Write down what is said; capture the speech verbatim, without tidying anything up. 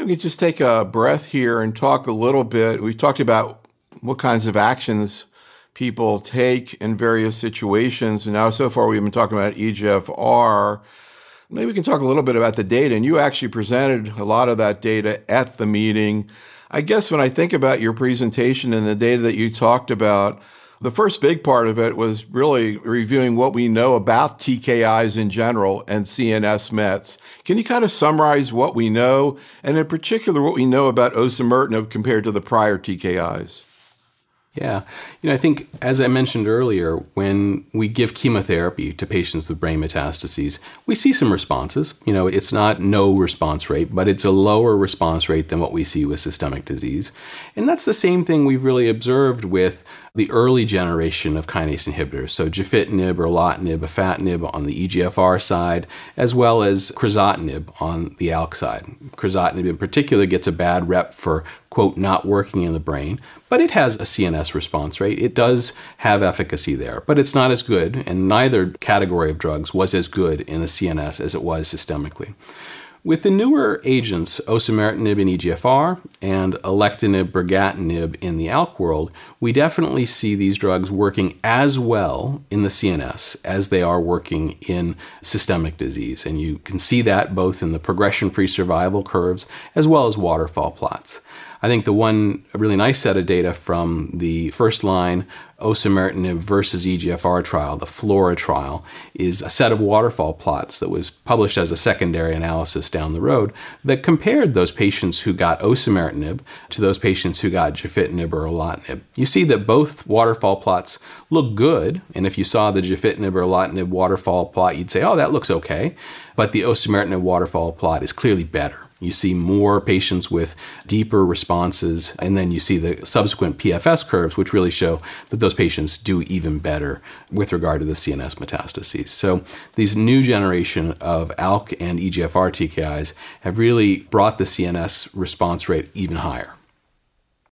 don't we just take a breath here and talk a little bit? We talked about what kinds of actions people take in various situations. And now so far we've been talking about E G F R. Maybe we can talk a little bit about the data. And you actually presented a lot of that data at the meeting. I guess when I think about your presentation and the data that you talked about, the first big part of it was really reviewing what we know about T K Is in general and C N S Mets. Can you kind of summarize what we know, and in particular what we know about osimertinib compared to the prior T K Is? Yeah. You know, I think, as I mentioned earlier, when we give chemotherapy to patients with brain metastases, we see some responses. You know, it's not no response rate, but it's a lower response rate than what we see with systemic disease. And that's the same thing we've really observed with the early generation of kinase inhibitors. So gefitinib, erlotinib, afatinib on the E G F R side, as well as crizotinib on the ALK side. Crizotinib in particular gets a bad rep for, quote, not working in the brain, but it has a C N S response rate. It does have efficacy there, but it's not as good, and neither category of drugs was as good in the C N S as it was systemically. With the newer agents, osimertinib in E G F R and alectinib, brigatinib in the ALK world, we definitely see these drugs working as well in the C N S as they are working in systemic disease. And you can see that both in the progression-free survival curves as well as waterfall plots. I think the one really nice set of data from the first-line osimertinib versus E G F R trial, the FLORA trial, is a set of waterfall plots that was published as a secondary analysis down the road that compared those patients who got osimertinib to those patients who got gefitinib or erlotinib. You see that both waterfall plots look good, and if you saw the gefitinib or erlotinib waterfall plot, you'd say, oh, that looks okay, but the osimertinib waterfall plot is clearly better. You see more patients with deeper responses, and then you see the subsequent P F S curves, which really show that those patients do even better with regard to the C N S metastases. So these new generation of ALK and E G F R T K Is have really brought the C N S response rate even higher.